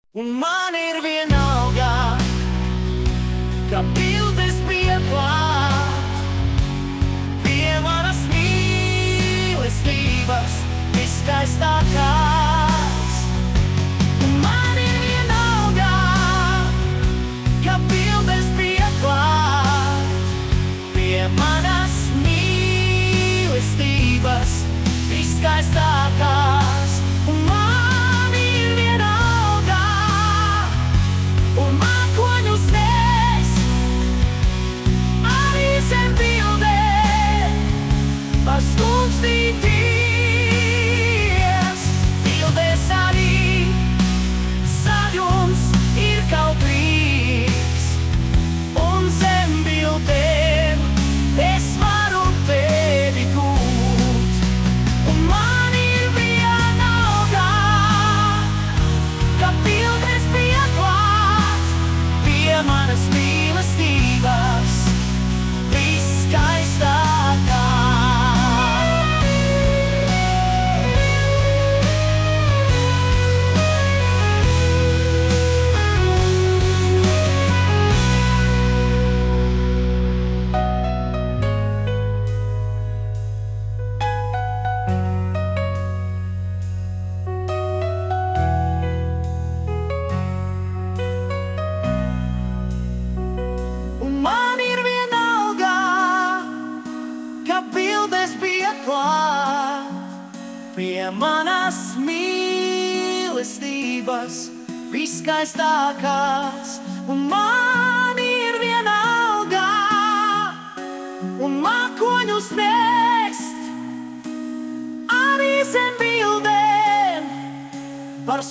Un man ir vienalga, ka bildes bija klāt pie manas mīlestības viskaistākās. Un man ir vienalga, ka bildes bija klāt pie manas mīlestības viskaistākās. Un man ir vienalga, un mākoņus nes arī zem bildēm var skumstīties. Bildēs arī saļums ir kautrīgs, un zem bildēm es varu tevi gūt. Un man ir vienalga, ka bildes bija klāt pie manas mīlestības viskaistākās. Un man ir vienalga, ka bildes bija klāt pie manas mīlestības viskaistākās. Un man ir vienalga, un mākoņus nest arī zem bildēm var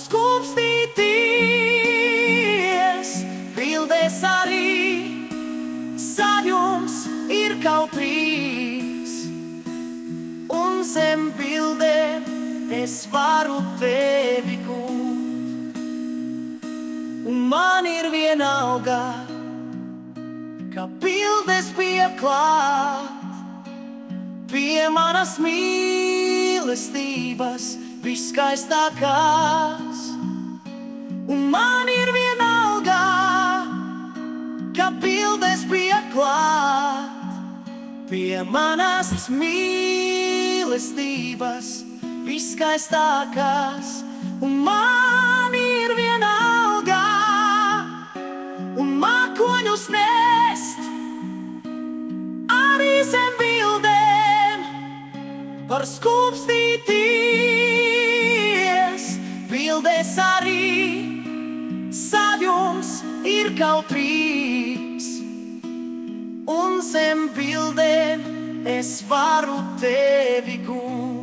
skumstīties. Bildēs arī saļums ir kautrīgs, un zem bildēm es varu tevi gūt. Un man ir vienalga, ka bildes bija klāt pie manas mīlestības viskaistākās. Un man ir vienalga, ka bildes bija klāt pie manas mīlestības viskaistākās. Un man ir vienalga, un mākoņus nest arī zem bildēm var skumstīties. Bildēs arī saļums ir kautrīgs, un zem bildēm es varu tevi gūt.